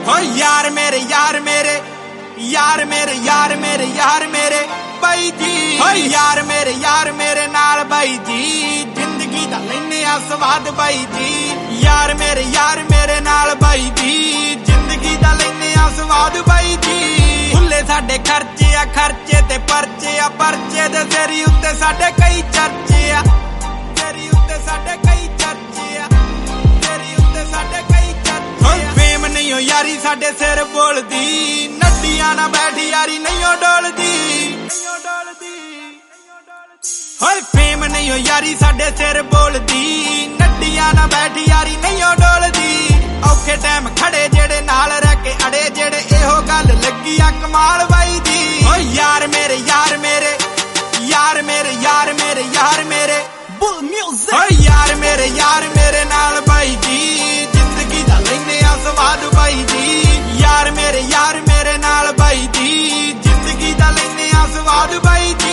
हो यार मेरे यार मेरे यार मेरे यार मेरे यार मेरे बाई जी, हो यार मेरे नाल बाई जी, जिंदगी दा लैने आ स्वाद बाई जी। यार मेरे नाल बाई जी, जिंदगी दा लैने आ स्वाद बाई जी। खुले साडे खर्चे आ, खर्चे ते परचे आ, परचे दे सिरी उत्ते साडे कई चर्चे आ, सिरी उत्ते साडे कई चर्चे आ, सिरी उत्ते साडे कई चर्चे आ। फेम नहीं हो यारी साडे सिर बोलदी, नड्डियां ना बैठी यारी नहीं हो डोलदी, होए फेम नहीं हो यारी साडे सिर बोलदी, नड्डियां ना बैठी यारी नहीं हो डोलदी। औखे टाइम खड़े जेड़े नाल रह के अड़े जेड़े एहो गल लगी आ कमाल बाई दी। ओ यार मेरे यार मेरे यार मेरे यार मेरे यार मेरे बुल म्यूजिक। ओ यार मेरे नाल बाई जी, जिंदगी दा लैने आ स्वाद बाई जी। यार मेरे नाल बाई जी, जिंदगी दा लैने आ स्वाद बाई जी।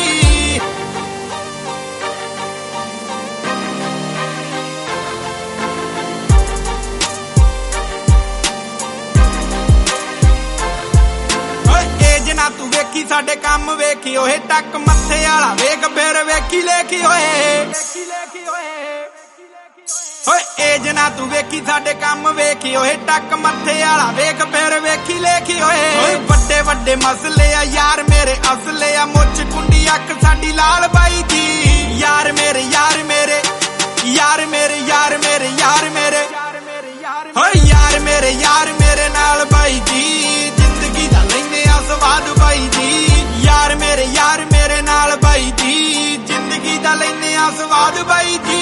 ना तू वेखी साडे काम वेखी ओए, टक मथे आला वेख फिर वेखी लेखी ओए, ओए एज ना तू वेखी साडे काम वेखी ओए, टक मथे आला वेख फिर वेखी लेखी ओए। वड्डे वड्डे मसले आ यार मेरे असले आ, मुछ कुंडी अख साडी लाल बाई जी। यार मेरे यार मेरे यार मेरे यार मेरे यार मेरे हो यार मेरे नाल बाई जी, जिंदगी दा लैने आ स्वाद बाई जी। यार मेरे नाल बाई जी, जिंदगी दा लैने आ स्वाद बाई जी।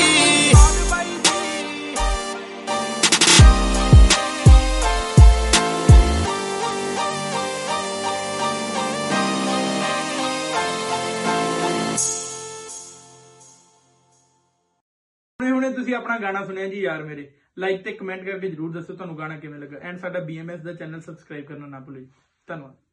ਹੁਣੇ ਤੁਸੀਂ ਆਪਣਾ ਗਾਣਾ ਸੁਣਿਆ ਜੀ ਯਾਰ ਮੇਰੇ। ਲਾਈਕ ਤੇ ਕਮੈਂਟ ਕਰਕੇ ਜਰੂਰ ਦੱਸੋ ਤੁਹਾਨੂੰ ਗਾਣਾ ਕਿਵੇਂ ਲੱਗਾ, ਐਂਡ ਸਾਡਾ BMS ਦਾ ਚੈਨਲ ਸਬਸਕ੍ਰਾਈਬ ਕਰਨਾ ਨਾ ਭੁੱਲਿਓ। ਧੰਨਵਾਦ।